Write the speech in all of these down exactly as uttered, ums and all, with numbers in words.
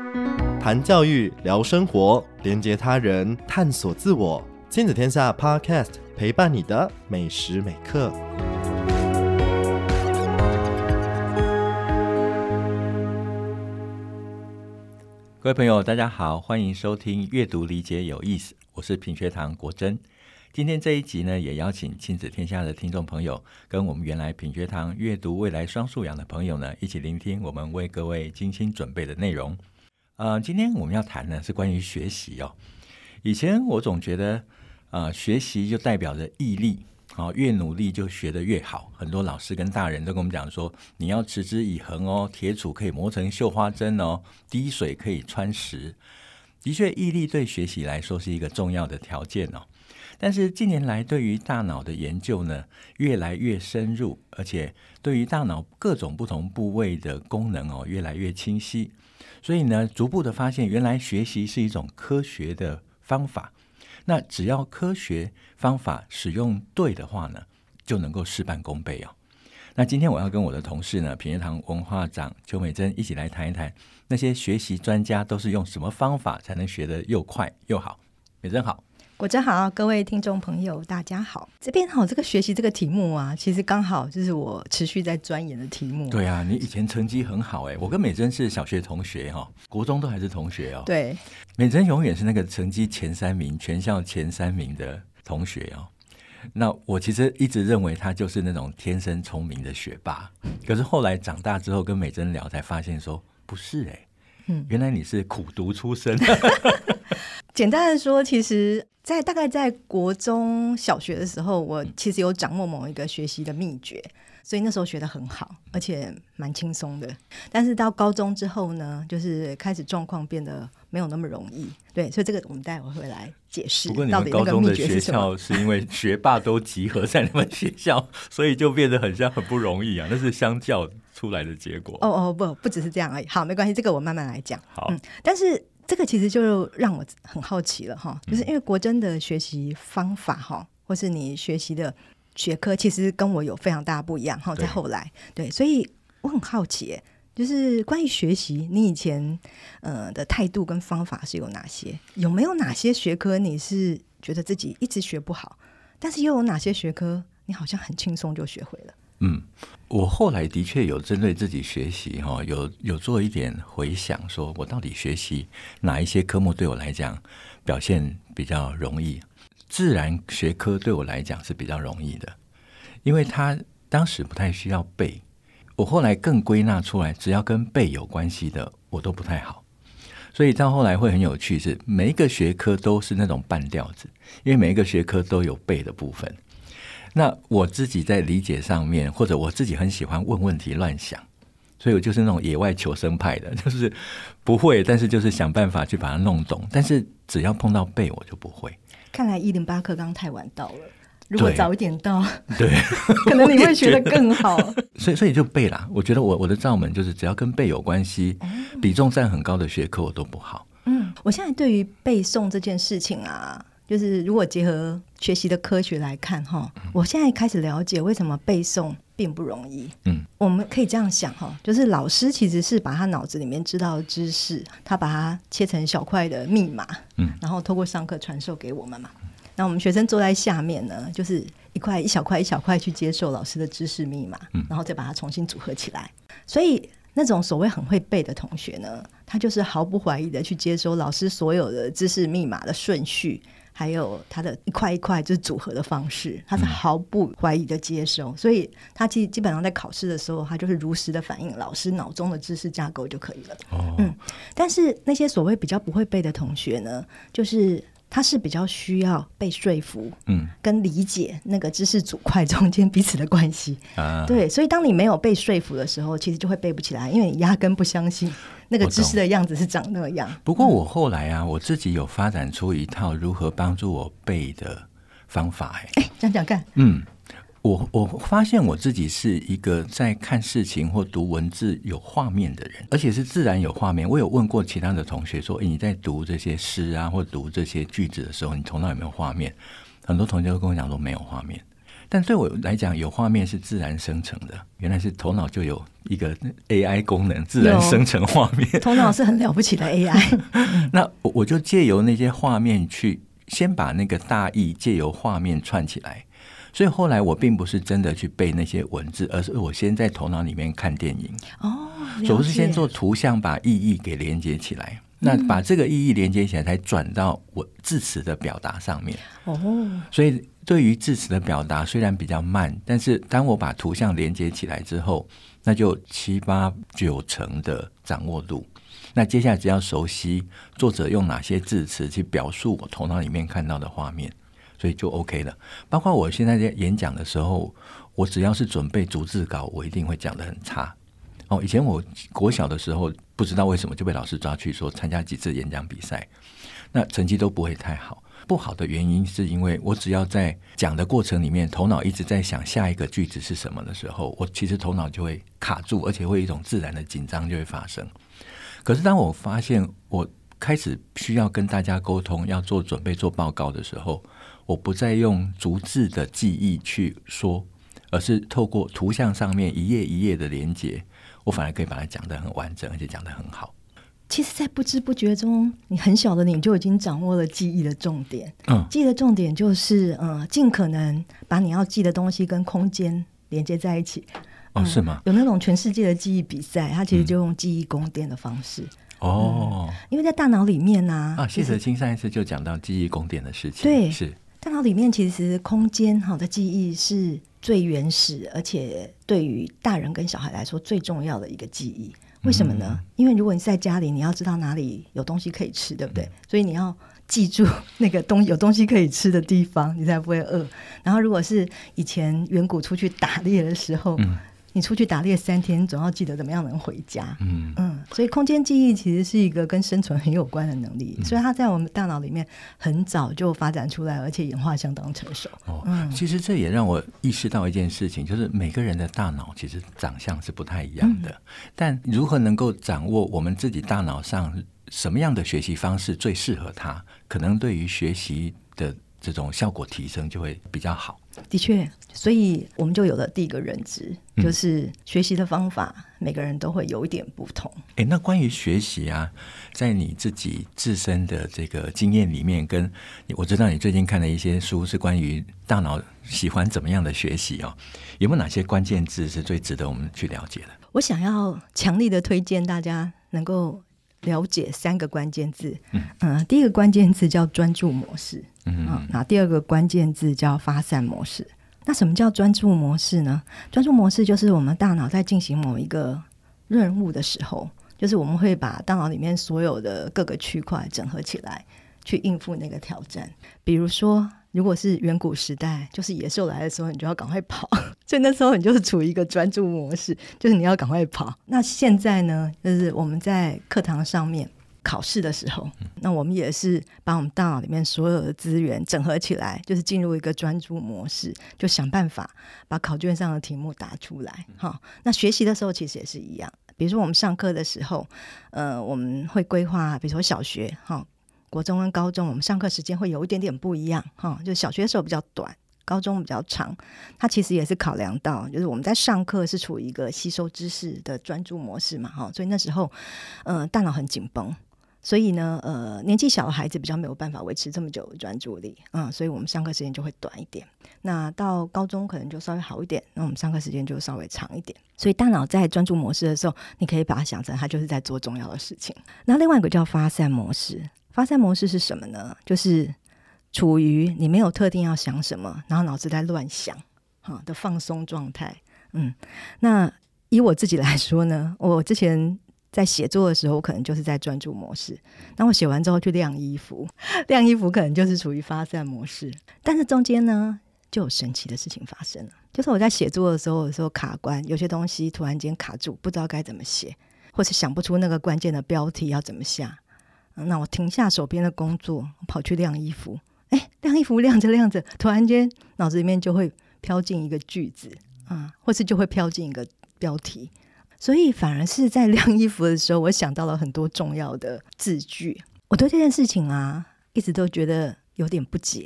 谈教育，聊生活，连结他人，探索自我。亲子天下 Podcast 陪伴你的每时每刻。 各位朋友大家好，欢迎收听阅读理解有意思，我是品学堂国珍。今天这一集呢，也邀请亲子天下的听众朋友跟我们原来品学堂阅读未来双素养的朋友呢，一起聆听我们为各位精心准备的内容。呃，今天我们要谈的是关于学习哦。以前我总觉得呃，学习就代表着毅力，哦，越努力就学得越好。很多老师跟大人都跟我们讲说，你要持之以恒哦，铁杵可以磨成绣花针哦，滴水可以穿石。的确，毅力对学习来说是一个重要的条件哦。但是近年来对于大脑的研究呢，越来越深入，而且对于大脑各种不同部位的功能哦，越来越清晰。所以呢，逐步的发现，原来学习是一种科学的方法。那只要科学方法使用对的话呢，就能够事半功倍哦。那今天我要跟我的同事呢，品学堂文化长邱美珍一起来谈一谈，那些学习专家都是用什么方法才能学得又快又好。美珍好。 国珍好，各位听众朋友大家好。这边好，这个学习这个题目啊，其实刚好就是我持续在钻研的题目。 对啊，你以前成绩很好哎，我跟美珍是小学同学哈、哦，国中都还是同学哦。 对， 美珍永远是那个成绩前三名，全校前三名的同学哦。那我其实一直认为他就是那种天生聪明的学霸，可是后来长大之后跟美珍聊才发现说不是哎，嗯，原来你是苦读出身。 简单的说，其实在大概在国中小学的时候，我其实有掌握某一个学习的秘诀，所以那时候学得很好，而且蛮轻松的。但是到高中之后呢，就是开始状况变得没有那么容易。对，所以这个我们待会会来解释。 不过你们高中的学校是因为学霸都集合在你们学校，所以就变得很像很不容易啊，那是相较出来的结果。 哦哦，不，不只是这样而已。好，没关系，这个我慢慢来讲。 好， 嗯，但是这个其实就让我很好奇了哈，就是因为国珍的学习方法哈，或是你学习的学科，其实跟我有非常大不一样哈。在后来，对，所以我很好奇，就是关于学习，你以前呃的态度跟方法是有哪些？有没有哪些学科你是觉得自己一直学不好，但是又有哪些学科你好像很轻松就学会了？ 嗯，我后来的确有针对自己学习有有做一点回想，说我到底学习哪一些科目对我来讲表现比较容易。自然学科对我来讲是比较容易的，因为它当时不太需要背。我后来更归纳出来，只要跟背有关系的我都不太好，所以到后来会很有趣，是每一个学科都是那种半吊子，因为每一个学科都有背的部分。那我自己在理解上面，或者我自己很喜欢问问题乱想，所以我就是那种野外求生派的，就是不会，但是就是想办法去把它弄懂，但是只要碰到背我就不会。 看来一零八课纲太晚到了，如果早一点到， 对， 可能你会学得更好。 所以所以就背啦，我觉得我我的罩门就是只要跟背有关系、嗯、比重占很高的学科我都不好。 嗯，我现在对于背诵这件事情啊，就是如果结合学习的科学来看哈，我现在开始了解为什么背诵并不容易。嗯，我们可以这样想哈，就是老师其实是把他脑子里面知道的知识，他把它切成小块的密码，嗯，然后透过上课传授给我们嘛。那我们学生坐在下面呢，就是一块一小块一小块去接受老师的知识密码，嗯，然后再把它重新组合起来。所以那种所谓很会背的同学呢，他就是毫不怀疑的去接收老师所有的知识密码的顺序，还有他的一块一块就是组合的方式，他是毫不怀疑的接收，所以他其实基本上在考试的时候，他就是如实的反映老师脑中的知识架构就可以了。哦，嗯，但是那些所谓比较不会背的同学呢，就是他是比较需要被说服，嗯，跟理解那个知识组块中间彼此的关系啊。对，所以当你没有被说服的时候，其实就会背不起来，因为你压根不相信那个知识的样子是长那样。 不过我后来啊，我自己有发展出一套如何帮助我背的方法。哎、 欸，讲讲看。 嗯，我我发现我自己是一个在看事情或读文字有画面的人，而且是自然有画面。我有问过其他的同学说，欸，你在读这些诗啊或读这些句子的时候，你头脑有没有画面？很多同学都跟我讲说没有画面。 但对我来讲，有画面是自然生成的，原来是头脑就有一个 A I 功能，自然生成画面。 头脑是很了不起的 A I 那我就借由那些画面去先把那个大意借由画面串起来，所以后来我并不是真的去背那些文字，而是我先在头脑里面看电影。 哦， 所以我是先做图像把意义给连接起来，那把这个意义连接起来才转到我字词的表达上面。哦，所以对于字词的表达虽然比较慢，但是当我把图像连接起来之后，那就七八九成的掌握度。那接下来只要熟悉作者用哪些字词去表述我头脑里面看到的画面，所以就 OK 了。包括我现在在演讲的时候，我只要是准备逐字稿，我一定会讲得很差。哦，以前我国小的时候不知道为什么就被老师抓去说参加几次演讲比赛，那成绩都不会太好。不好的原因是因为我只要在讲的过程里面头脑一直在想下一个句子是什么的时候，我其实头脑就会卡住，而且会有一种自然的紧张就会发生。可是当我发现我开始需要跟大家沟通，要做准备做报告的时候，我不再用逐字的记忆去说，而是透过图像上面一页一页的连结，我反而可以把它讲得很完整，而且讲得很好。 其实在不知不觉中，你很小的你就已经掌握了记忆的重点。嗯，记忆的重点就是呃，尽可能把你要记的东西跟空间连接在一起。 哦，是吗？ 有那种全世界的记忆比赛，它其实就用记忆宫殿的方式。 哦、嗯， 因为在大脑里面啊， 啊，谢哲青上一次就讲到记忆宫殿的事情。 对， 是大脑里面其实空间好的记忆是最原始，而且对于大人跟小孩来说最重要的一个记忆。为什么呢？嗯、因为如果你在家里，你要知道哪里有东西可以吃，对不对？嗯、所以你要记住那个东有东西可以吃的地方，你才不会饿。然后如果是以前远古出去打猎的时候，嗯，你出去打猎三天，总要记得怎么样能回家。嗯嗯，所以空间记忆其实是一个跟生存很有关的能力，嗯、所以它在我们大脑里面很早就发展出来，而且演化相当成熟。 哦，嗯、其实这也让我意识到一件事情，就是每个人的大脑其实长相是不太一样的，嗯、但如何能够掌握我们自己大脑上什么样的学习方式最适合他，可能对于学习的这种效果提升就会比较好。 的确，所以我们就有了第一个认知，嗯、就是学习的方法每个人都会有一点不同。 诶，那关于学习啊，在你自己自身的这个经验里面，跟我知道你最近看的一些书是关于大脑喜欢怎么样的学习哦，有没有哪些关键字是最值得我们去了解的？ 我想要强力的推荐大家能够了解三个关键字。嗯、呃，第一个关键字叫专注模式。嗯、呃，那第二个关键字叫发散模式。那什么叫专注模式呢？专注模式就是我们大脑在进行某一个任务的时候，就是我们会把大脑里面所有的各个区块整合起来，去应付那个挑战。比如说，如果是远古时代，就是野兽来的时候，你就要赶快跑，所以那时候你就是处于一个专注模式，就是你要赶快跑。那现在呢，就是我们在课堂上面考试的时候，那我们也是把我们大脑里面所有的资源整合起来，就是进入一个专注模式，就想办法把考卷上的题目答出来。好，那学习的时候其实也是一样，比如说我们上课的时候，呃，我们会规划，比如说小学哈。国中跟高中我们上课时间会有一点点不一样，就小学的时候比较短，高中比较长。它其实也是考量到就是我们在上课是处于一个吸收知识的专注模式嘛，所以那时候、呃、大脑很紧绷，所以呢呃，年纪小的孩子比较没有办法维持这么久的专注力、嗯、所以我们上课时间就会短一点。那到高中可能就稍微好一点，那我们上课时间就稍微长一点。所以大脑在专注模式的时候，你可以把它想成它就是在做重要的事情。那另外一个叫发散模式。发散模式是什么呢？就是处于你没有特定要想什么，然后脑子在乱想的放松状态。嗯，那以我自己来说呢，我之前在写作的时候，我可能就是在专注模式。那我写完之后去晾衣服，晾衣服可能就是处于发散模式。但是中间呢，就有神奇的事情发生了，就是我在写作的时候，有时候卡关，有些东西突然间卡住，不知道该怎么写，或是想不出那个关键的标题要怎么下。那我停下手边的工作，跑去晾衣服。哎，晾衣服晾着晾着，突然间脑子里面就会飘进一个句子啊，或是就会飘进一个标题。所以反而是在晾衣服的时候，我想到了很多重要的字句。我对这件事情啊，一直都觉得有点不解。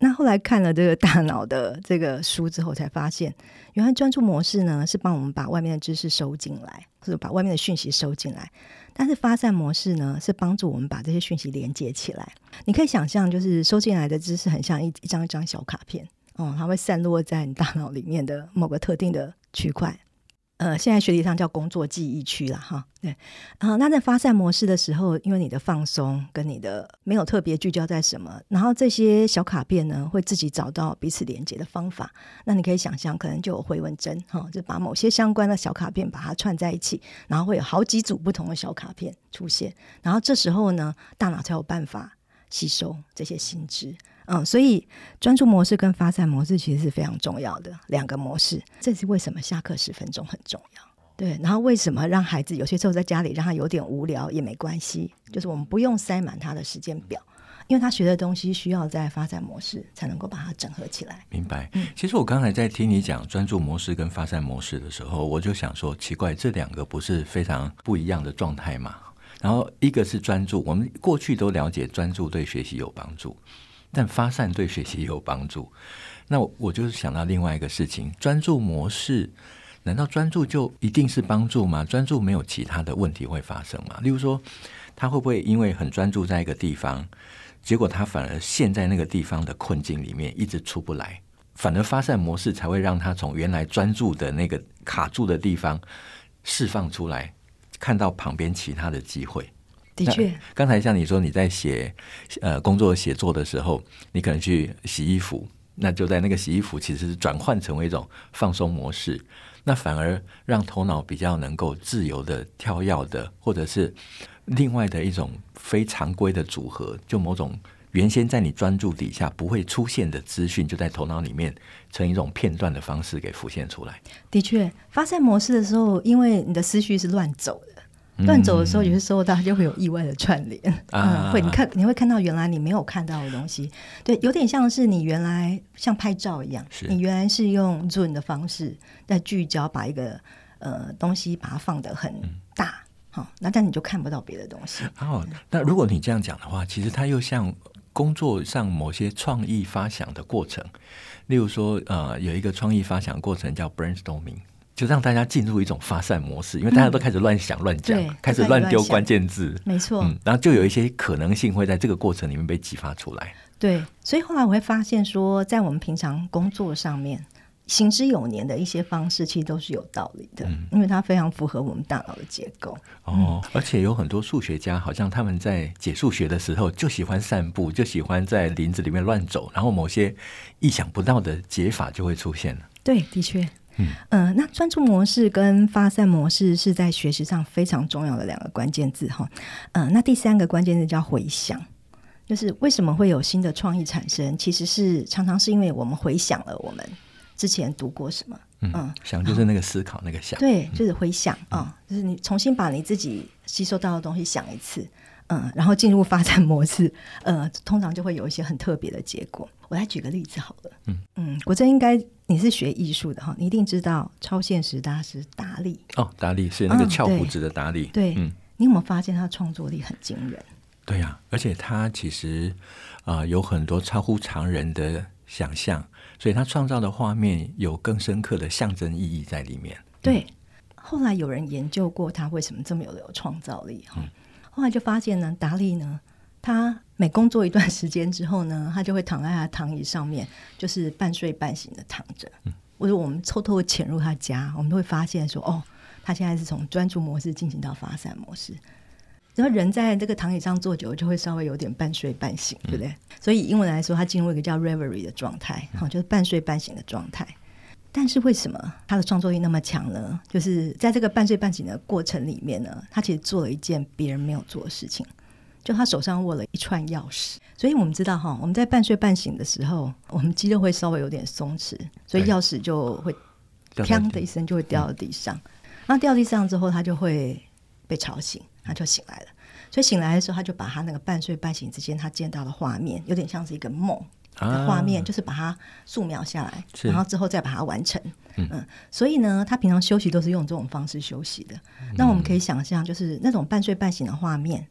那后来看了这个大脑的这个书之后，才发现原来专注模式呢是帮我们把外面的知识收进来，或者把外面的讯息收进来，但是发散模式呢是帮助我们把这些讯息连接起来。你可以想象，就是收进来的知识很像一一张一张小卡片，哦，它会散落在你大脑里面的某个特定的区块。呃，现在学理上叫工作记忆区啦，哈，对，呃，那在发散模式的时候，因为你的放松跟你的没有特别聚焦在什么，然后这些小卡片呢会自己找到彼此连接的方法。那你可以想象，可能就有回纹针，哈，就把某些相关的小卡片把它串在一起，然后会有好几组不同的小卡片出现，然后这时候呢，大脑才有办法吸收这些新知。嗯，所以专注模式跟发散模式其实是非常重要的两个模式。这是为什么下课十分钟很重要。对，然后为什么让孩子有些时候在家里让他有点无聊也没关系，就是我们不用塞满他的时间表，因为他学的东西需要在发散模式才能够把它整合起来。 明白。嗯，其实我刚才在听你讲专注模式跟发散模式的时候，我就想说奇怪，这两个不是非常不一样的状态吗？然后一个是专注，我们过去都了解专注对学习有帮助，但发散对学习有帮助。那我就是想到另外一个事情，专注模式难道专注就一定是帮助吗？专注没有其他的问题会发生吗？例如说他会不会因为很专注在一个地方，结果他反而陷在那个地方的困境里面一直出不来，反而发散模式才会让他从原来专注的那个卡住的地方释放出来，看到旁边其他的机会。 的确， 刚才像你说你在写呃工作写作的时候，你可能去洗衣服，那就在那个洗衣服其实是转换成为一种放松模式，那反而让头脑比较能够自由的跳跃的，或者是另外的一种非常规的组合，就某种原先在你专注底下不会出现的资讯，就在头脑里面成一种片段的方式给浮现出来。 的确，发散模式的时候，因为你的思绪是乱走的，乱走的时候，有些时候它就会有意外的串联，啊嗯、会你看你会看到原来你没有看到的东西。对，有点像是你原来像拍照一样，你原来是用 zoom 的方式在聚焦，把一个呃东西把它放得很大，好、嗯哦，那但你就看不到别的东西。 哦，那如果你这样讲的话，其实它又像工作上某些创意发想的过程，例如说呃有一个创意发想过程叫 brainstorming。就让大家进入一种发散模式，因为大家都开始乱想乱讲、嗯、开始乱丢关键字， 没错、嗯、 然后就有一些可能性会在这个过程里面被激发出来。 对，所以后来我会发现说，在我们平常工作上面行之有年的一些方式其实都是有道理的、嗯、因为它非常符合我们大脑的结构。 哦、嗯，而且有很多数学家好像他们在解数学的时候就喜欢散步，就喜欢在林子里面乱走，然后某些意想不到的解法就会出现了。 对，的确嗯、呃，那专注模式跟发散模式是在学习上非常重要的两个关键字哈。呃，那第三个关键字叫回想，就是为什么会有新的创意产生，其实是常常是因为我们回想了我们之前读过什么。嗯， 嗯想就是那个思考那个想， 对，就是回想啊、嗯，就是你重新把你自己吸收到的东西想一次。嗯，然后进入发展模式，呃，通常就会有一些很特别的结果。我来举个例子好了，嗯嗯，国珍应该你是学艺术的哈，你一定知道超现实大师达利哦，达利是那个翘胡子的达利， 嗯、对，对嗯，你有没有发现他创作力很惊人？ 对呀、啊，而且他其实啊、呃、有很多超乎常人的想象，所以他创造的画面有更深刻的象征意义在里面。 对，嗯、后来有人研究过他为什么这么有有创造力哈。嗯后来就发现呢，达利呢，他每工作一段时间之后呢，他就会躺在他的躺椅上面，就是半睡半醒的躺着。嗯，或者我们偷偷潜入他家，我们都会发现说，哦，他现在是从专注模式进行到发散模式。然后人在这个躺椅上坐久，就会稍微有点半睡半醒，对不对？嗯、所以以英文来说，他进入一个叫 reverie 的状态，嗯、就是半睡半醒的状态。但是为什么他的创作力那么强呢？就是在这个半睡半醒的过程里面呢，他其实做了一件别人没有做的事情，就他手上握了一串钥匙。所以我们知道哈，我们在半睡半醒的时候，我们肌肉会稍微有点松弛，所以钥匙就会砰的一声就会掉到地上。然后掉地上之后，他就会被吵醒，他就醒来了。所以醒来的时候，他就把他那个半睡半醒之间他见到的画面，有点像是一个梦的画面、啊、就是把它素描下来，然后之后再把它完成。 嗯, 嗯，所以呢他平常休息都是用这种方式休息的、嗯、那我们可以想象就是那种半睡半醒的画面，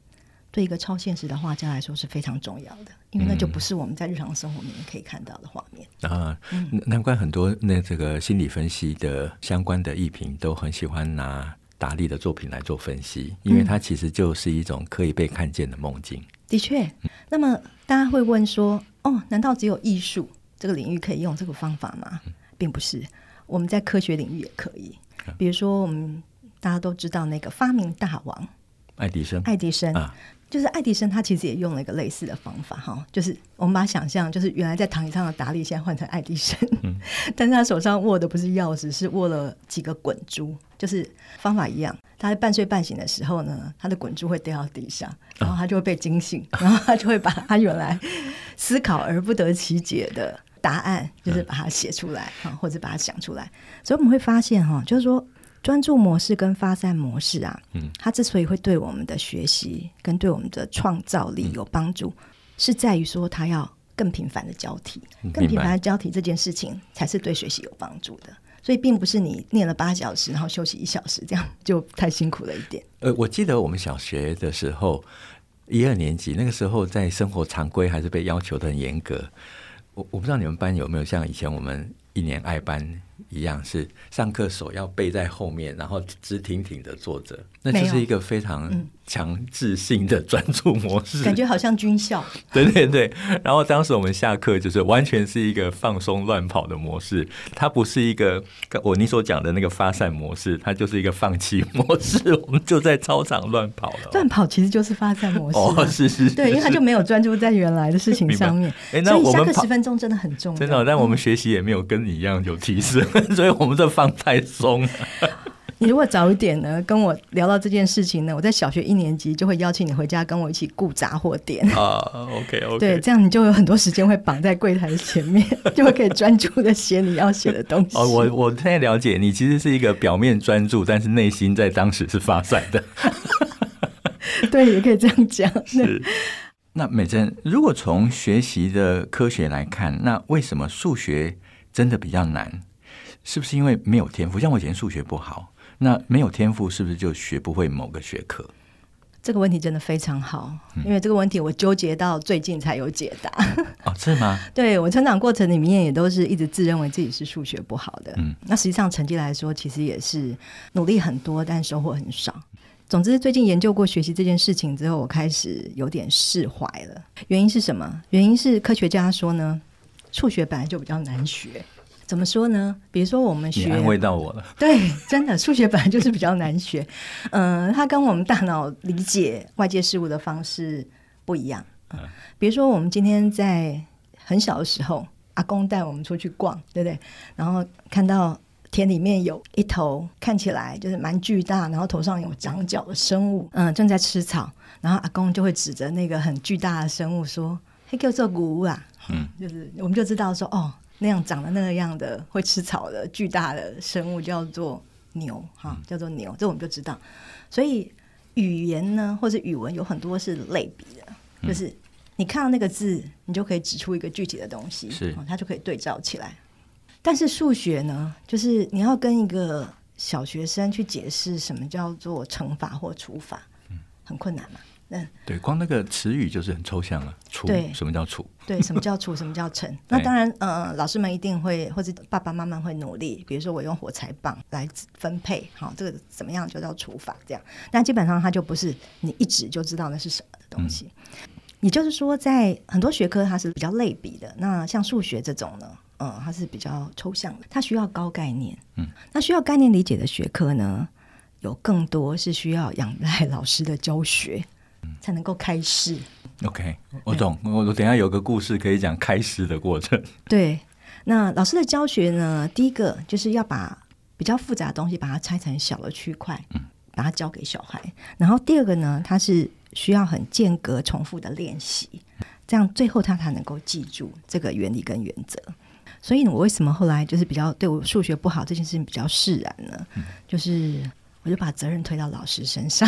对一个超现实的画家来说是非常重要的，因为那就不是我们在日常生活里面可以看到的画面、 嗯、啊、嗯。难怪很多那这个心理分析的相关的艺评都很喜欢拿达利的作品来做分析，因为它其实就是一种可以被看见的梦境。 的确，那么大家会问说，哦，难道只有艺术这个领域可以用这个方法吗？并不是，我们在科学领域也可以。比如说我们大家都知道那个发明大王爱迪生， 爱迪生、 啊、 就是爱迪生他其实也用了一个类似的方法哈，就是我们把它想象就是原来在躺椅上的达利现在换成爱迪生、嗯、但是他手上握的不是钥匙，是握了几个滚珠，就是方法一样，他在半睡半醒的时候呢，他的滚珠会掉到地上，然后他就会被惊醒、哦、然后他就会把他原来思考而不得其解的答案就是把它写出来、嗯、或者把它想出来。所以我们会发现就是说专注模式跟发散模式啊、嗯，它之所以会对我们的学习跟对我们的创造力有帮助、嗯、是在于说它要更频繁的交替，更频繁的交替这件事情才是对学习有帮助的。所以并不是你念了八小时然后休息一小时，这样就太辛苦了一点。 呃，我记得我们小学的时候一二年级那个时候在生活常规还是被要求的很严格，我我不知道你们班有没有像以前我们一年爱班一样，是上课手要背在后面，然后直挺挺的坐着，那就是一个非常强制性的专注模式、嗯、 感觉好像军校。 对对对，然后当时我们下课就是完全是一个放松乱跑的模式，它不是一个我你所讲的那个发散模式，它就是一个放弃模式，我们就在操场乱跑了。 乱跑其实就是发散模式、啊、 哦，是是是， 对，因为他就没有专注在原来的事情上面。 欸、那我们所以下课十分钟真的很重要， 真的、哦，但我们学习也没有跟你一样有提升、嗯、所以我们这放太松了。 你如果早一点呢跟我聊到这件事情呢，我在小学一年级就会邀请你回家跟我一起顾杂货店啊、uh, OK OK， 对，这样你就有很多时间会绑在柜台前面就会可以专注的写你要写的东西。 哦，我我现在了解你其实是一个表面专注，但是内心在当时是发散的。 对，也可以这样讲。 是。那美珍，如果从学习的科学来看，那为什么数学真的比较难？是不是因为没有天赋？像我以前数学不好，那没有天赋是不是就学不会某个学科？ 这个问题真的非常好、嗯、因为这个问题我纠结到最近才有解答。 哦，是吗？ 对，我成长过程里面也都是一直自认为自己是数学不好的、嗯、那实际上成绩来说其实也是努力很多但收获很少。总之最近研究过学习这件事情之后，我开始有点释怀了。原因是什么？原因是科学家说呢，数学本来就比较难学。怎么说呢？比如说我们学， 你安慰到我了。 对，真的数学本来就是比较难学。嗯、呃，它跟我们大脑理解外界事物的方式不一样、嗯、比如说我们今天在很小的时候，阿公带我们出去逛，对不对？然后看到田里面有一头看起来就是蛮巨大，然后头上有长角的生物，嗯，正在吃草，然后阿公就会指着那个很巨大的生物说：“嘿，叫做牛啊！”嗯，就是我们就知道说，哦，那样长得那个样的会吃草的巨大的生物叫做牛，哈，叫做牛，这我们就知道。所以语言呢，或者语文有很多是类比的，嗯、就是你看到那个字，你就可以指出一个具体的东西，是、哦，它就可以对照起来。但是数学呢，就是你要跟一个小学生去解释什么叫做乘法或除法，嗯、很困难嘛。嗯， 对，光那个词语就是很抽象了。除，对，什么叫除？ 对，什么叫除？什么叫乘？那当然，呃，老师们一定会，或者爸爸妈妈会努力。比如说，我用火柴棒来分配，好，这个怎么样就叫除法这样。但基本上它就不是你一指就知道那是什么的东西。嗯、也就是说，在很多学科它是比较类比的。那像数学这种呢，嗯，它是比较抽象的，它需要高概念。嗯，那需要概念理解的学科呢，有更多是需要仰赖老师的教学才能够开示。 OK， 我懂。我等一下有个故事可以讲开示的过程。 对，那老师的教学呢，第一个就是要把比较复杂的东西把它拆成小的区块，嗯，把它教给小孩。然后第二个呢，它是需要很间隔重复的练习，这样最后他才能够记住这个原理跟原则。所以我为什么后来就是比较对我数学不好这件事情比较释然呢？嗯、就是我就把责任推到老师身上。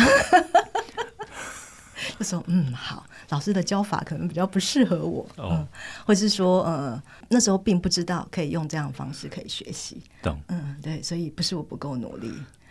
就说嗯好，老师的教法可能比较不适合我，哦嗯、或是说呃那时候并不知道可以用这样的方式可以学习， 懂， 嗯对，所以不是我不够努力，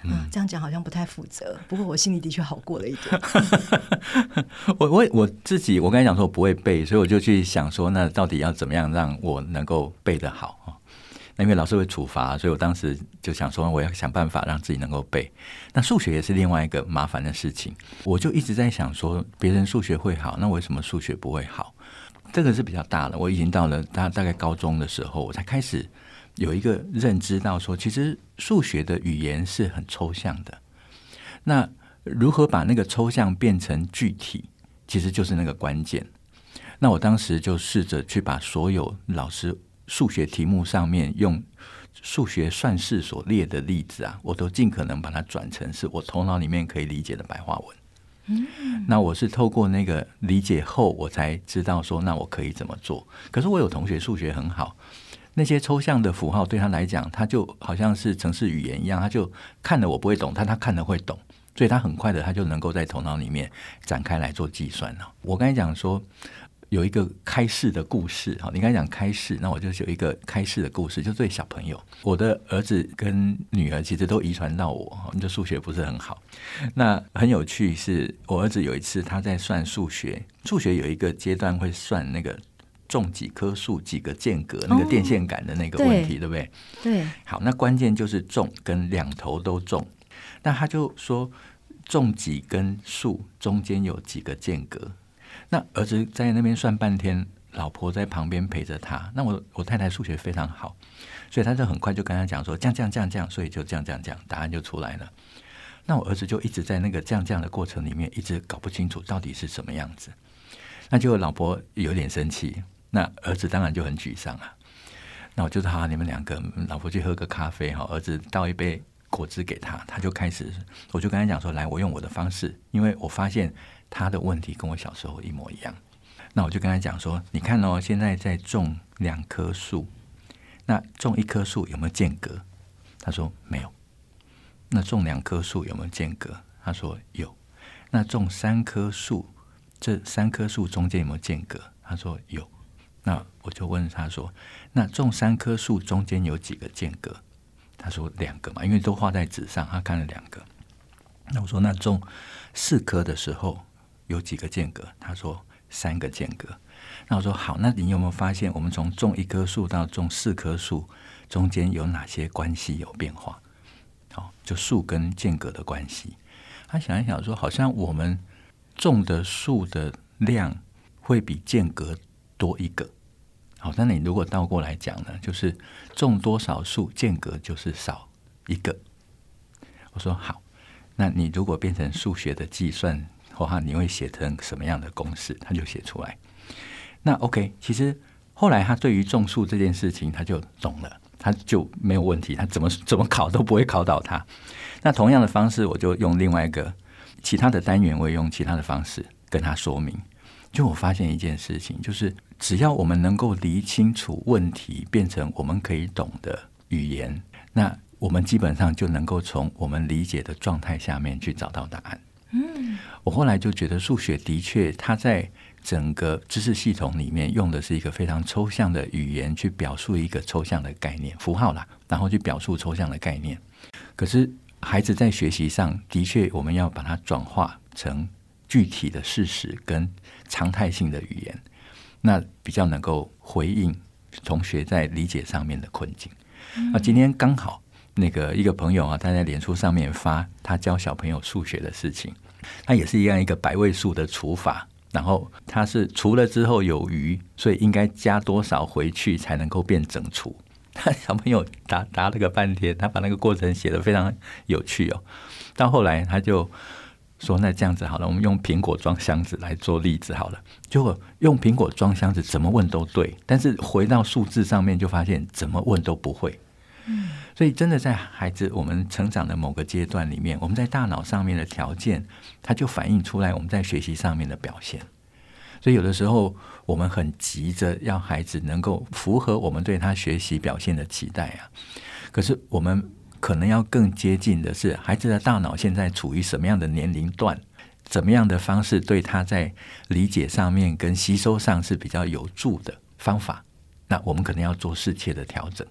嗯，这样讲好像不太负责，不过我心里的确好过了一点。 我我我自己，我刚才讲说我不会背，所以我就去想说，那到底要怎么样让我能够背得好？那因为老师会处罚，所以我当时就想说，我要想办法让自己能够背。那数学也是另外一个麻烦的事情，我就一直在想说，别人数学会好，那为什么数学不会好？这个是比较大的，我已经到了大大概高中的时候，我才开始有一个认知到说，其实数学的语言是很抽象的。那如何把那个抽象变成具体，其实就是那个关键。那我当时就试着去把所有老师数学题目上面用数学算式所列的例子啊，我都尽可能把它转成是我头脑里面可以理解的白话文。嗯，那我是透过那个理解后，我才知道说，那我可以怎么做。可是我有同学数学很好，那些抽象的符号对他来讲，他就好像是程式语言一样，他就看了我不会懂，但他看了会懂，所以他很快的他就能够在头脑里面展开来做计算了。我刚才讲说有一个开市的故事，你刚才讲开市，那我就有一个开市的故事，就对小朋友，我的儿子跟女儿其实都遗传到我，就数学不是很好。那很有趣是，我儿子有一次他在算数学，数学有一个阶段会算那个种几棵树几个间隔，那个电线杆的那个问题，哦，对，对不对？ 对。 好，那关键就是种跟两头都种，那他就说种几根树中间有几个间隔。那儿子在那边算半天，老婆在旁边陪着他。那我我太太数学非常好，所以他就很快就跟他讲说这样这样这样这样，所以就这样这样这样，答案就出来了。那我儿子就一直在那个这样这样的过程里面，一直搞不清楚到底是什么样子。那就老婆有点生气，那儿子当然就很沮丧啊。那我就说好，你们两个，老婆去喝个咖啡，儿子倒一杯果汁给他，他就开始，我就跟他讲说，来，我用我的方式，因为我发现他的问题跟我小时候一模一样。那我就跟他讲说，你看哦，现在在种两棵树，那种一棵树有没有间隔？他说没有。那种两棵树有没有间隔？他说有。那种三棵树，这三棵树中间有没有间隔？他说有。那我就问他说，那种三棵树中间有几个间隔？他说两个嘛，因为都画在纸上，他看了两个。那我说，那种四棵的时候有几个间隔？他说三个间隔。那我说好，那你有没有发现我们从种一棵树到种四棵树中间有哪些关系有变化？好，就树跟间隔的关系。他想一想说，好像我们种的树的量会比间隔多一个。好，那你如果倒过来讲呢，就是种多少树间隔就是少一个。我说好，那你如果变成数学的计算的话，你会写成什么样的公式？他就写出来。那 OK， 其实后来他对于种树这件事情他就懂了，他就没有问题，他怎么怎么考都不会考倒他。那同样的方式，我就用另外一个其他的单元，我也用其他的方式跟他说明。就我发现一件事情，就是只要我们能够理清楚问题，变成我们可以懂的语言，那我们基本上就能够从我们理解的状态下面去找到答案。嗯，我后来就觉得数学的确它在整个知识系统里面用的是一个非常抽象的语言去表述一个抽象的概念，符号啦，然后去表述抽象的概念。可是孩子在学习上的确我们要把它转化成具体的事实跟常态性的语言，那比较能够回应同学在理解上面的困境。那今天刚好那个一个朋友啊，他在脸书上面发他教小朋友数学的事情，他也是一样一个百位数的除法，然后他是除了之后有余，所以应该加多少回去才能够变整除。小朋友答答了个半天，他把那个过程写得非常有趣哦。到后来他就说，那这样子好了，我们用苹果装箱子来做例子好了。结果用苹果装箱子怎么问都对，但是回到数字上面就发现怎么问都不会。嗯，所以真的在孩子我们成长的某个阶段里面，我们在大脑上面的条件，它就反映出来我们在学习上面的表现。所以有的时候我们很急着要孩子能够符合我们对他学习表现的期待啊，可是我们可能要更接近的是孩子的大脑现在处于什么样的年龄段，怎么样的方式对他在理解上面跟吸收上是比较有助的方法，那我们可能要做适切的调整。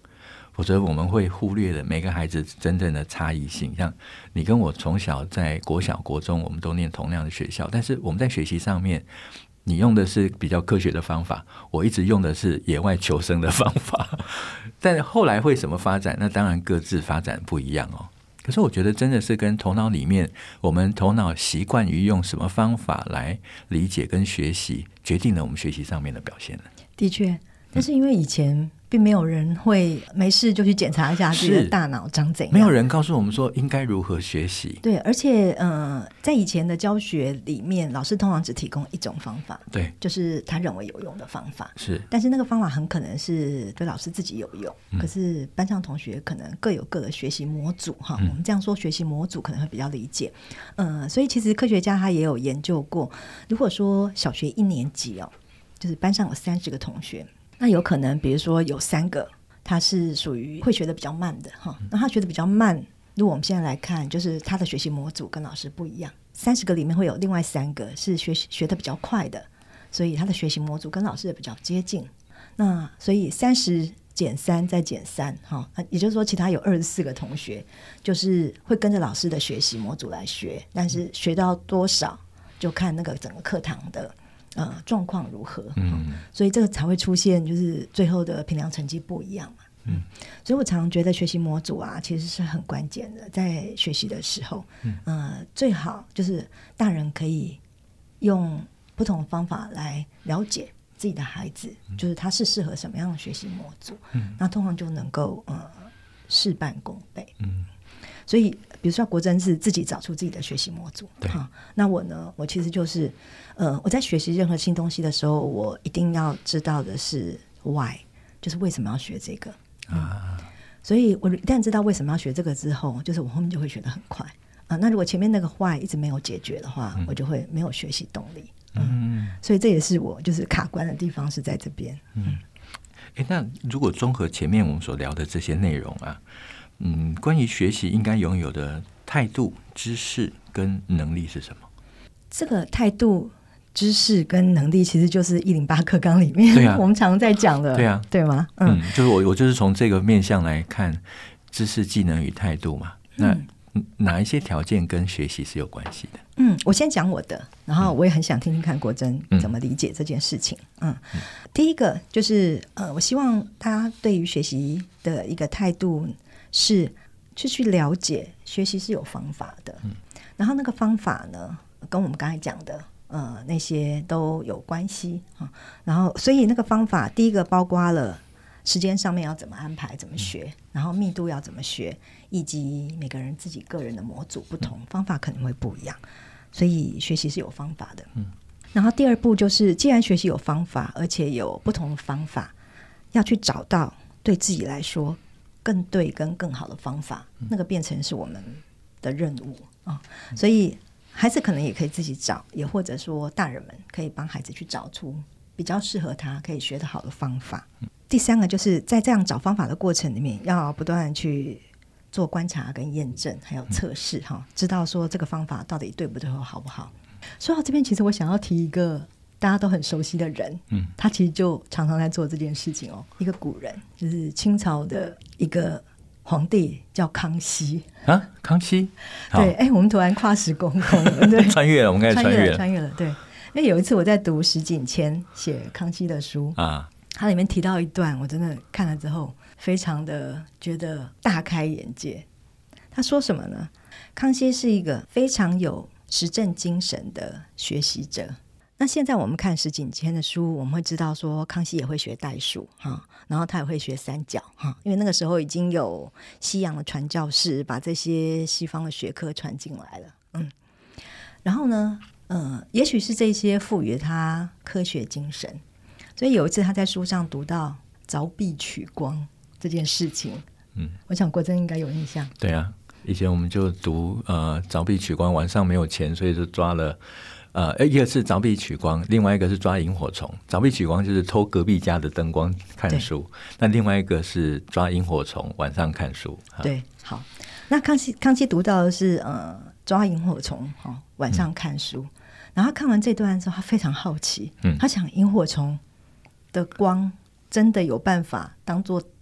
否则我们会忽略了每个孩子真正的差异性。像你跟我从小在国小国中我们都念同样的学校，但是我们在学习上面你用的是比较科学的方法，我一直用的是野外求生的方法但后来会怎么发展，那当然各自发展不一样哦。可是我觉得真的是跟头脑里面我们头脑习惯于用什么方法来理解跟学习，决定了我们学习上面的表现了。 的确，但是因为以前并没有人会没事就去检查一下自己的大脑长怎样， 没有人告诉我们说应该如何学习。 对，而且呃，在以前的教学里面，老师通常只提供一种方法，对，就是他认为有用的方法，是，但是那个方法很可能是对老师自己有用、嗯、可是班上同学可能各有各的学习模组哈、嗯，我们这样说学习模组可能会比较理解。呃，所以其实科学家他也有研究过，如果说小学一年级哦，就是班上有三十个同学，那有可能比如说有三个他是属于会学得比较慢的哈，那他学得比较慢，如果我们现在来看，就是他的学习模组跟老师不一样，三十个里面会有另外三个是学学得比较快的，所以他的学习模组跟老师也比较接近。那所以三十减三再减三，也就是说其他有二十四个同学就是会跟着老师的学习模组来学，但是学到多少就看那个整个课堂的呃状况如何、嗯、所以这个才会出现就是最后的评量成绩不一样嘛。嗯，所以我常常觉得学习模组啊其实是很关键的，在学习的时候、嗯呃、最好就是大人可以用不同的方法来了解自己的孩子、嗯、就是他是适合什么样的学习模组、嗯、那通常就能够呃事半功倍。嗯，所以比如说国珍是自己找出自己的学习模组，对、啊、那我呢我其实就是呃我在学习任何新东西的时候，我一定要知道的是 why， 就是为什么要学这个啊、嗯，所以我一旦知道为什么要学这个之后，就是我后面就会学得很快啊。那如果前面那个 why 一直没有解决的话、嗯、我就会没有学习动力。嗯，嗯，所以这也是我就是卡关的地方是在这边。嗯， 欸、那如果综合前面我们所聊的这些内容啊，嗯，关于学习应该拥有的态度、知识跟能力是什么？ 这个态度、知识跟能力其实就是一零八课纲里面、啊、我们常在讲的，对啊，对吗？ 嗯, 嗯，就是我我就是从这个面向来看知识、技能与态度嘛。那、嗯、哪一些条件跟学习是有关系的？ 嗯，我先讲我的，然后我也很想听听看国珍怎么理解这件事情。嗯，嗯第一个就是呃，我希望他对于学习的一个态度是去去了解学习是有方法的、嗯、然后那个方法呢跟我们刚才讲的呃那些都有关系、嗯、然后所以那个方法第一个包括了时间上面要怎么安排怎么学、嗯、然后密度要怎么学，以及每个人自己个人的模组不同、嗯、方法可能会不一样，所以学习是有方法的。嗯，然后第二步就是既然学习有方法而且有不同的方法，要去找到对自己来说更对跟更好的方法、嗯、那个变成是我们的任务、哦嗯、所以孩子可能也可以自己找，也或者说大人们可以帮孩子去找出比较适合他可以学得好的方法、嗯、第三个就是在这样找方法的过程里面要不断去做观察跟验证还有测试、嗯哦、知道说这个方法到底对不对或好不好。说到这边其实我想要提一个大家都很熟悉的人、嗯、他其实就常常在做这件事情哦。一个古人，就是清朝的一个皇帝叫康熙啊，康熙， 对，哎，我们突然跨时空空了，对， 穿越了，我们开始穿越了， 穿越了，对。因为有一次我在读石景谦写康熙的书啊，他里面提到一段，我真的看了之后非常的觉得大开眼界。他说什么呢？康熙是一个非常有实证精神的学习者。那现在我们看石景谦的书，我们会知道说康熙也会学代数、啊、然后他也会学三角、啊、因为那个时候已经有西洋的传教士把这些西方的学科传进来了。嗯，然后呢呃，也许是这些赋予他科学精神，所以有一次他在书上读到凿壁取光这件事情。嗯，我想国珍应该有印象。 对啊，以前我们就读呃凿壁取光，晚上没有钱，所以就抓了呃，一个是凿壁取光，另外一个是抓萤火虫。凿壁取光就是偷隔壁家的灯光看书，那另外一个是抓萤火虫，晚上看书。 对，好，那康熙康熙读到的是呃抓萤火虫、哦、晚上看书、嗯，然后他看完这段之后他非常好奇、嗯、他想萤火虫的光真的有办法当作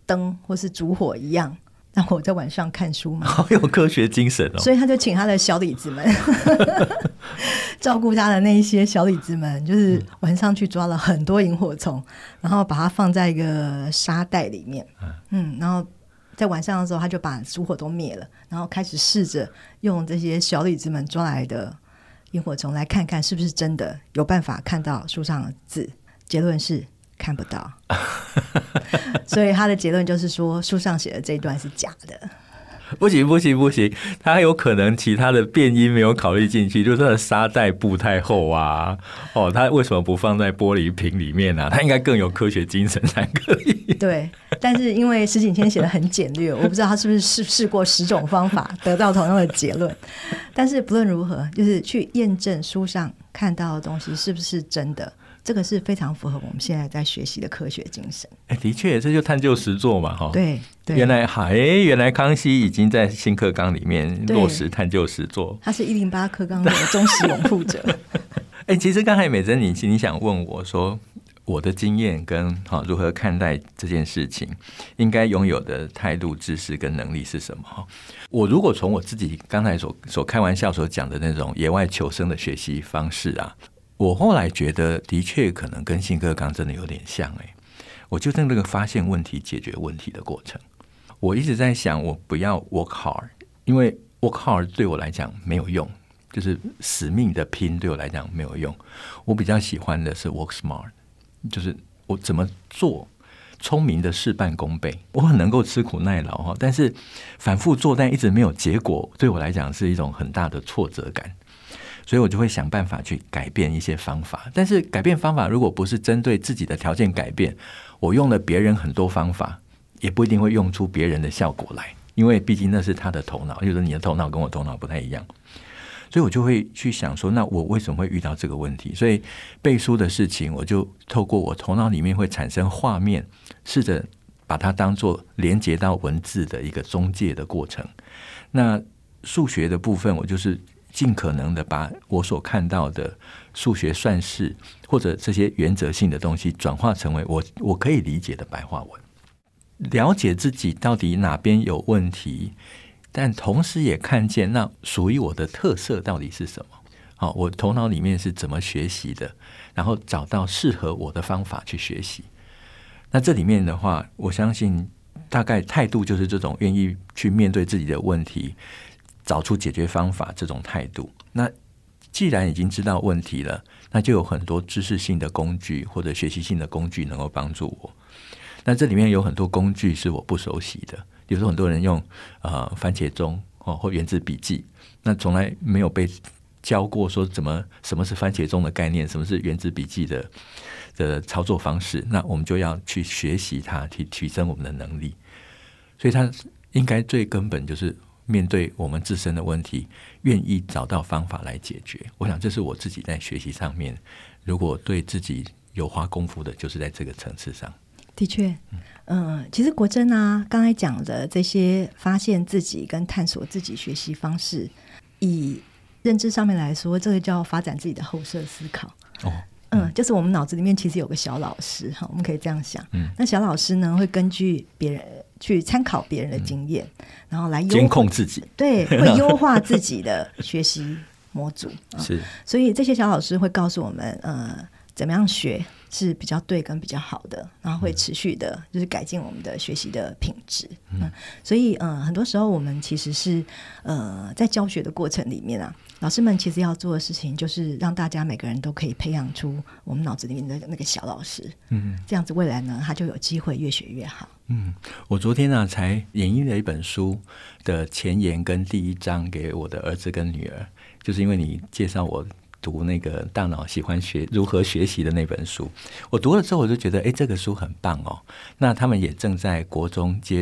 灯或是烛火一样，让我在晚上看书嘛。 好有科学精神哦！ 所以他就请他的小李子们照顾他的那一些小李子们，就是晚上去抓了很多萤火虫，然后把它放在一个沙袋里面，嗯，然后在晚上的时候他就把烛火都灭了，然后开始试着用这些小李子们抓来的萤火虫来看看是不是真的有办法看到书上的字，结论是看不到所以他的结论就是说书上写的这一段是假的。 不行不行不行，他有可能其他的变因没有考虑进去，就是他的沙袋布太厚啊，哦，他为什么不放在玻璃瓶里面啊？他应该更有科学精神才可以。 对，但是因为石景谦写的很简略，我不知道他是不是试试过十种方法得到同样的结论。但是不论如何，就是去验证书上看到的东西是不是真的，这个是非常符合我们现在在学习的科学精神。 欸、的确，这就探究实作嘛，哈。 对对， 原来还、欸、原来康熙已经在新课纲里面落实探究实作， 他是一零八课纲的忠实拥护者。 哎、欸，其实刚才美珍你你想问我说，我的经验跟好如何看待这件事情，应该拥有的态度、知识跟能力是什么？我如果从我自己刚才所所开玩笑所讲的那种野外求生的学习方式啊。我后来觉得的确可能跟新课纲真的有点像，欸，我就在那个发现问题解决问题的过程，我一直在想我不要 work hard， 因为 work hard 对我来讲没有用，就是死命的拼对我来讲没有用，我比较喜欢的是 work smart， 就是我怎么做聪明的事半功倍，我很能够吃苦耐劳，但是反复做但一直没有结果，对我来讲是一种很大的挫折感，所以我就会想办法去改变一些方法，但是改变方法如果不是针对自己的条件改变，我用了别人很多方法也不一定会用出别人的效果来，因为毕竟那是他的头脑，就是你的头脑跟我头脑不太一样，所以我就会去想说那我为什么会遇到这个问题，所以背书的事情我就透过我头脑里面会产生画面，试着把它当作连接到文字的一个中介的过程。那数学的部分我就是尽可能的把我所看到的数学算式或者这些原则性的东西转化成为我我可以理解的白话文，了解自己到底哪边有问题，但同时也看见那属于我的特色到底是什么。好，我头脑里面是怎么学习的，然后找到适合我的方法去学习。那这里面的话，我相信大概态度就是这种愿意去面对自己的问题，找出解决方法这种态度。那既然已经知道问题了，那就有很多知识性的工具或者学习性的工具能够帮助我。那这里面有很多工具是我不熟悉的，比如说很多人用呃番茄钟、哦、或原子笔记，那从来没有被教过说怎么什么是番茄钟的概念，什么是原子笔记的的操作方式，那我们就要去学习它，去提升我们的能力。所以它应该最根本就是面对我们自身的问题，愿意找到方法来解决。我想这是我自己在学习上面，如果对自己有花功夫的，就是在这个层次上。 的确，嗯，其实国珍啊，刚才讲的这些发现自己跟探索自己学习方式，以认知上面来说，这个叫发展自己的后设思考。哦，嗯，就是我们脑子里面其实有个小老师，我们可以这样想。嗯，那小老师呢，会根据别人去参考别人的经验，嗯、然后来优监控自己， 对，会优化自己的学习模组。是、嗯，所以这些小老师会告诉我们，呃，怎么样学是比较对跟比较好的，然后会持续的就是改进我们的学习的品质。嗯嗯、所以呃，很多时候我们其实是呃在教学的过程里面啊，老师们其实要做的事情就是让大家每个人都可以培养出我们脑子里面的那个小老师。嗯，这样子未来呢，他就有机会越学越好。 嗯，我昨天呢、啊、才演绎了一本书的前言跟第一章给我的儿子跟女儿，就是因为你介绍我读那个大脑喜欢学如何学习的那本书，我读了之后我就觉得哎，这个书很棒哦。那他们也正在国中阶段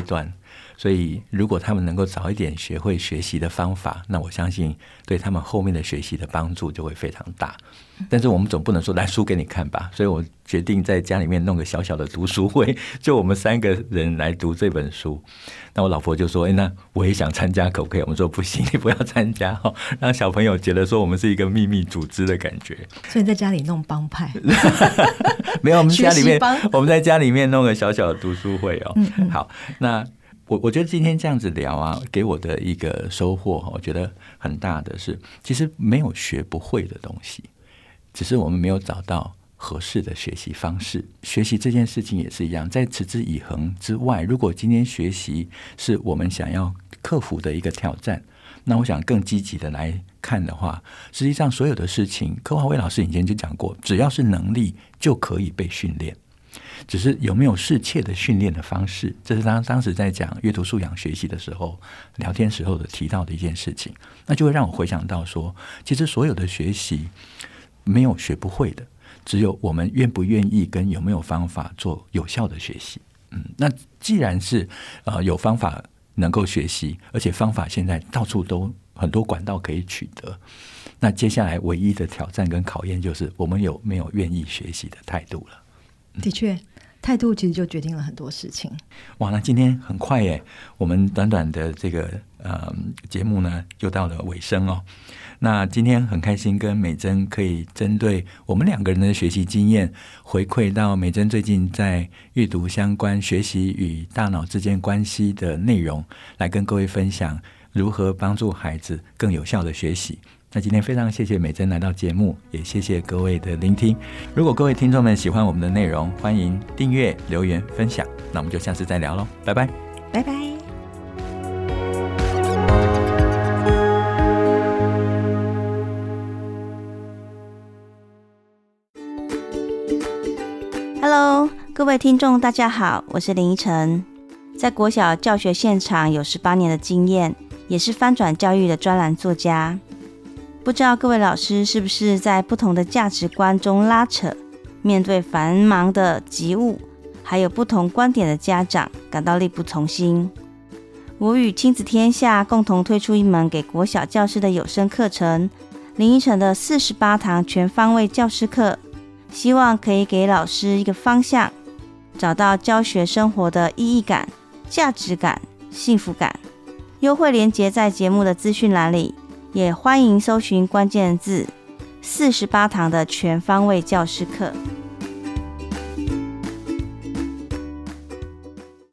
所以如果他们能够早一点学会学习的方法，那我相信对他们后面的学习的帮助就会非常大。但是我们总不能说来书给你看吧，所以我决定在家里面弄个小小的读书会，就我们三个人来读这本书。那我老婆就说、欸、那我也想参加可不可以？我们说不行，你不要参加，让小朋友觉得说我们是一个秘密组织的感觉。 所以在家里弄帮派没有，我们家里面我们在家里面弄个小小的读书会哦。嗯嗯，好，那我我觉得今天这样子聊啊，给我的一个收获，我觉得很大的是，其实没有学不会的东西，只是我们没有找到合适的学习方式。学习这件事情也是一样，在持之以恒之外，如果今天学习是我们想要克服的一个挑战，那我想更积极的来看的话，实际上所有的事情，柯华威老师以前就讲过，只要是能力就可以被训练，只是有没有适切的训练的方式。这是他当时在讲阅读素养学习的时候聊天时候的提到的一件事情。那就会让我回想到说，其实所有的学习没有学不会的，只有我们愿不愿意跟有没有方法做有效的学习。嗯，那既然是呃有方法能够学习，而且方法现在到处都很多管道可以取得，那接下来唯一的挑战跟考验就是我们有没有愿意学习的态度了。嗯、 的确，态度其实就决定了很多事情。 哇，那今天很快耶，我们短短的这个呃节目呢又到了尾声哦。那今天很开心跟美珍可以针对我们两个人的学习经验，回馈到美珍最近在阅读相关学习与大脑之间关系的内容，来跟各位分享如何帮助孩子更有效的学习。那今天非常谢谢美珍来到节目，也谢谢各位的聆听。如果各位听众们喜欢我们的内容，欢迎订阅、留言、分享。那我们就下次再聊咯，拜拜， 拜拜。 Hello， 各位听众大家好，我是林依晨，在国小教学现场有十八年的经验，也是翻转教育的专栏作家。不知道各位老师是不是在不同的价值观中拉扯，面对繁忙的急务，还有不同观点的家长感到力不从心。我与亲子天下共同推出一门给国小教师的有声课程，林依晨的四十八堂全方位教师课，希望可以给老师一个方向，找到教学生活的意义感、价值感、幸福感。优惠连结在节目的资讯栏里，也欢迎搜寻关键字四十八堂的全方位教师课。